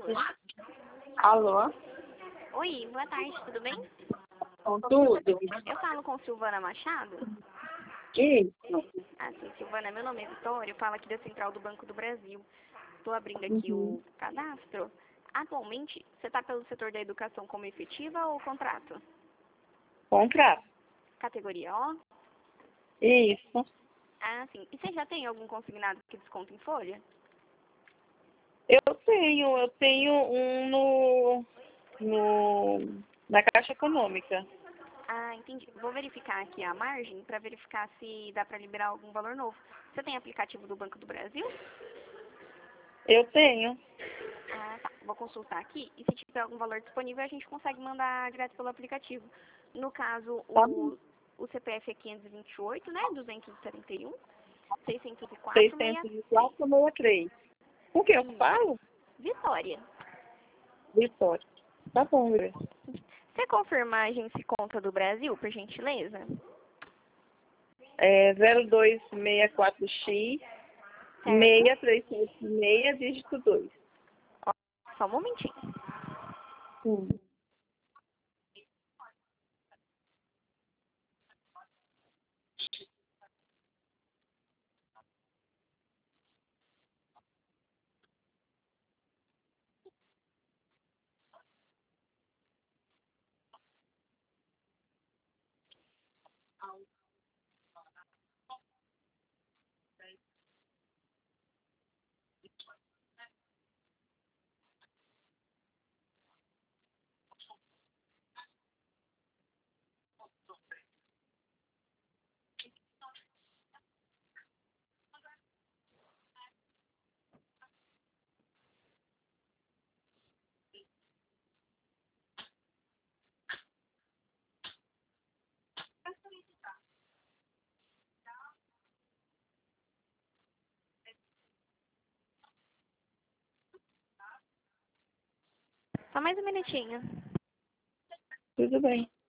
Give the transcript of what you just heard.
Alô? Oi, boa tarde, tudo bem? Com tudo? Eu falo com Silvana Machado. Isso. Ah, sim, Silvana, meu nome é Vitória, eu falo aqui da Central do Banco do Brasil. Estou abrindo aqui Uhum. o cadastro. Atualmente, você está pelo setor da educação como efetiva ou contrato? Contrato. Categoria O? Isso. Ah, sim. E você já tem algum consignado que desconta em folha? Eu tenho um na Caixa Econômica. Ah, entendi. Vou verificar aqui a margem para verificar se dá para liberar algum valor novo. Você tem aplicativo do Banco do Brasil? Eu tenho. Ah, tá. Vou consultar aqui e se tiver algum valor disponível a gente consegue mandar direto pelo aplicativo. No caso, Tá bom. o CPF é 528, né? 271, 604, 66. 604,63. Com quem eu Isso. falo? Vitória. Vitória. Tá bom, Grace. Você confirma a agência conta do Brasil, por gentileza? É 0264X Certo? 6376, dígito 2. Ó, só um momentinho. Sim. Só mais um minutinho. Tudo bem.